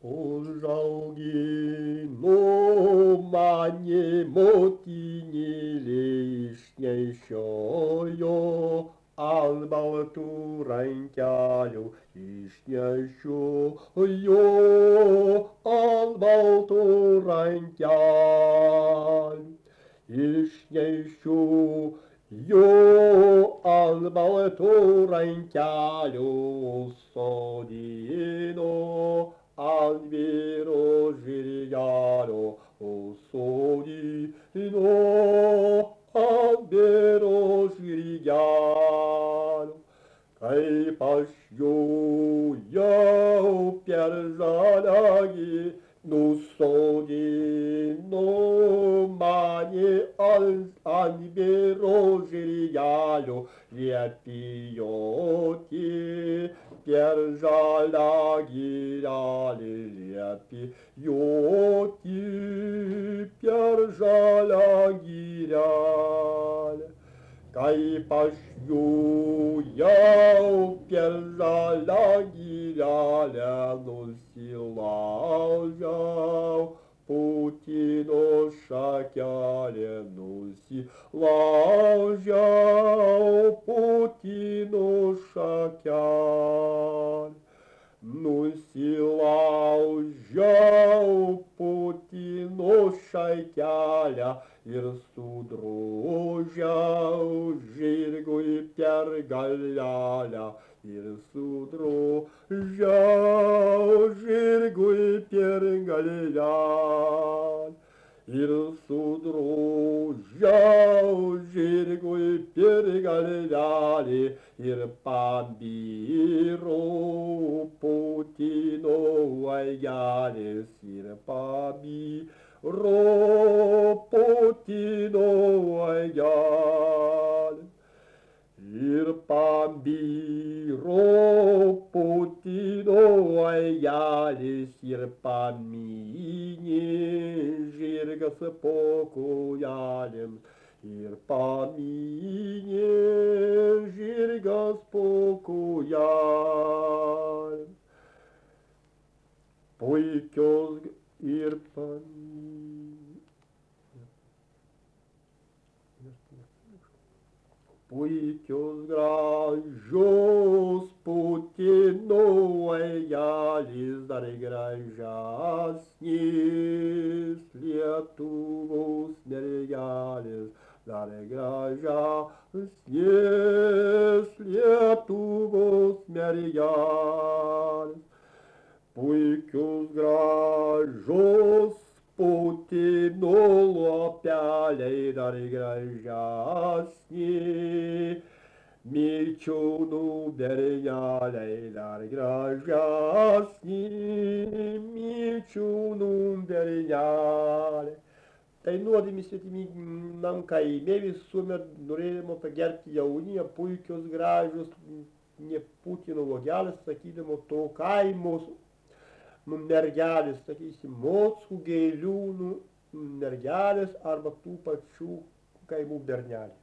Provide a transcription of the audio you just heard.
Užaugino mane motinėlė išnešiojo ant baltų rankelių, išnešiojo ant baltų rankelių, išnešiojo ant baltų rankelių, sodino ant vyro žirgelio, sodino ant vyro žirgelio. Kaip aš jau per žaliagį, nusodino mane ant vyro žirgelio, liepijoti per žalią girelį, liepijoti per žalią girelę. Kaip aš jau per žalią girelę nusilaužiau, Putino šakelė, nusilaužiau Putino šakelę, nusilaužiau Putino šakelę ir sudrožiau žirgui per galelę, ir sudrožiau žirgui per galelę, ir sudrožiau žirgui per galelę, ir pabiro Putino vaigelis, ir pabiro Putino vaigelis. Ir pabiro Putino vaigelis, ir pamynė žirgas po kojelėm, ir pamynė žirgas po kojelėm. Puikios ir puikios gražios Putino vaigelis, dar gražesnės Lietuvos mergelės, dar gražesnės Lietuvos mergelės. Puikios gražios Putino lopeliai, dar gražesni Milčiūnų berneliai, dar gražesni Milčiūnų berneliai. Dainuodami svetimam kaime visuomet norėjome pagerbti jaunimą, puikios gražios ne Putino vogelės, sakydamo to kaimo mergelės, sakysim, Mockų, Gailiūnų mergelės arba tų pačių kaimų berneliai.